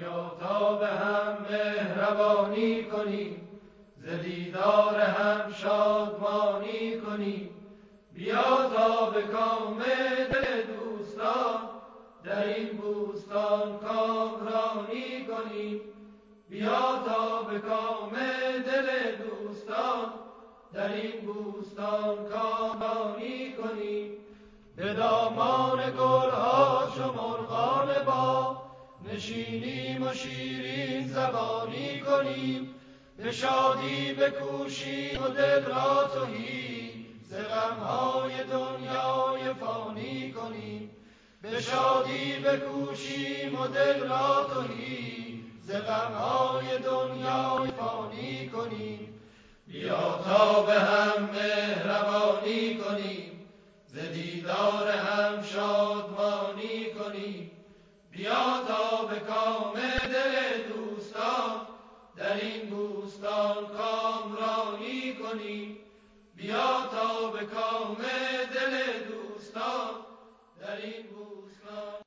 بیا تا به هم مهربانی کنیم، ز دیدار هم شادمانی کنیم. بیا تا به کام دل دوستان، در این بوستان کامرانی کنیم. بیا تا به کام دل دوستان، در این بوستان کامرانی کنیم. به دامان گلها چو مرغان باغ نشینیم و شیرین زبانی کنیم. به شادی بکوشیم و دل را تهی ز غمهای دنیای فانی کنیم. به شادی بکوشیم و دل را تهی ز غمهای دنیای فانی کنیم. بیا تا به هم مهربانی کنیم، ز دیدار هم شادمانی کنیم. بیا تا به کام دل دوستان، در این بوستان کامرانی کنیم. بیا تا به کام دل دوستان، در این بوستان